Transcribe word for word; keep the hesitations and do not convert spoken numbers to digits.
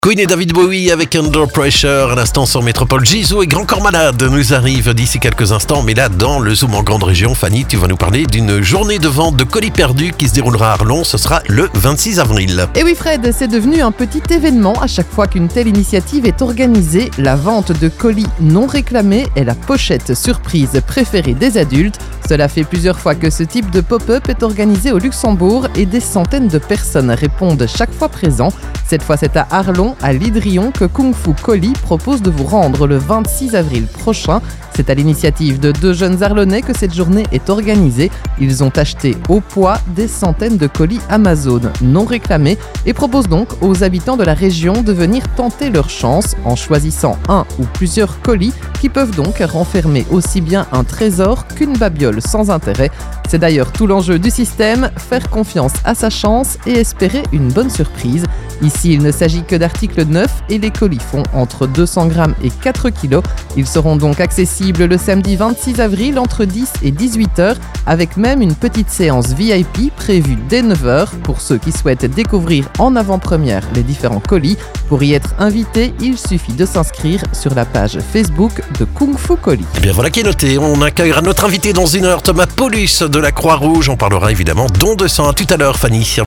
Queen et David Bowie avec Under Pressure, à l'instant sur Métropole. Jisoo et Grand Corps Malade nous arrivent d'ici quelques instants. Mais là, dans le Zoom en grande région, Fanny, tu vas nous parler d'une journée de vente de colis perdus qui se déroulera à Arlon. Ce sera le vingt-six avril. Et oui Fred, c'est devenu un petit événement à chaque fois qu'une telle initiative est organisée. La vente de colis non réclamés est la pochette surprise préférée des adultes. Cela fait plusieurs fois que ce type de pop-up est organisé au Luxembourg et des centaines de personnes répondent chaque fois présent. Cette fois, c'est à Arlon, à l'Hydrion, que Kung Fu Colis propose de vous rendre le vingt-six avril prochain. C'est à l'initiative de deux jeunes Arlonnais que cette journée est organisée. Ils ont acheté au poids des centaines de colis Amazon non réclamés et proposent donc aux habitants de la région de venir tenter leur chance en choisissant un ou plusieurs colis qui peuvent donc renfermer aussi bien un trésor qu'une babiole sans intérêt. C'est d'ailleurs tout l'enjeu du système, faire confiance à sa chance et espérer une bonne surprise. Ici, il ne s'agit que d'articles neufs et les colis font entre deux cents grammes et quatre kilos. Ils seront donc accessibles le samedi vingt-six avril entre dix et dix-huit heures avec même une petite séance V I P prévue dès neuf heures pour ceux qui souhaitent découvrir en avant-première les différents colis. Pour y être invité, il suffit de s'inscrire sur la page Facebook de Kung Fu Colis. Et bien voilà qui est noté. On accueillera notre invité dans une heure, Thomas Paulus de la Croix-Rouge. On parlera évidemment don de sang. À tout à l'heure, Fanny.